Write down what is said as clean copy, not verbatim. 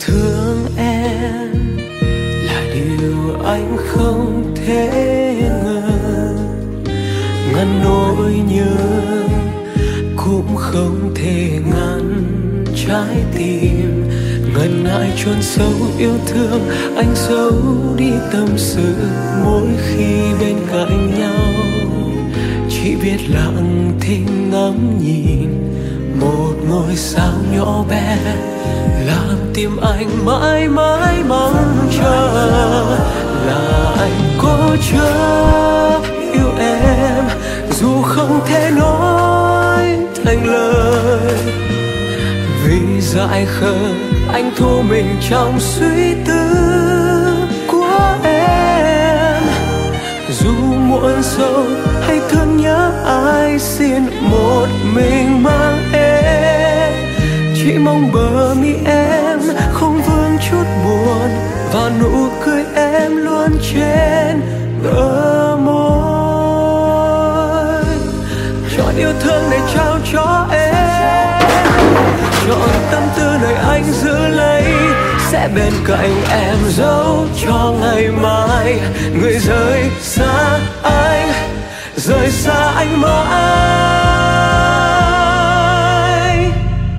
thương em là điều anh không thể ngờ, ngăn nỗi nhớ cũng không thể ngăn trái tim. Ngần ngại chôn sâu yêu thương, anh giấu đi tâm sự mỗi khi bên cạnh nhau. Chỉ biết lặng thinh ngắm nhìn một ngôi sao nhỏ bé, làm tim anh mãi mãi mong chờ. Là anh cố chấp yêu em dù không thể nói thành lời, vì dại khờ anh thu mình trong suy tư của em. Dù muộn sâu hay thương nhớ ai, xin một mình mang em. Chỉ mong bờ mi em không vương chút buồn, và nụ cười em luôn trên bờ môi. Chọn yêu thương để trao cho em, chọn tâm tư nơi anh giữ lấy, sẽ bên cạnh em dấu cho ngày mai. Người rời xa anh, rời xa anh mãi.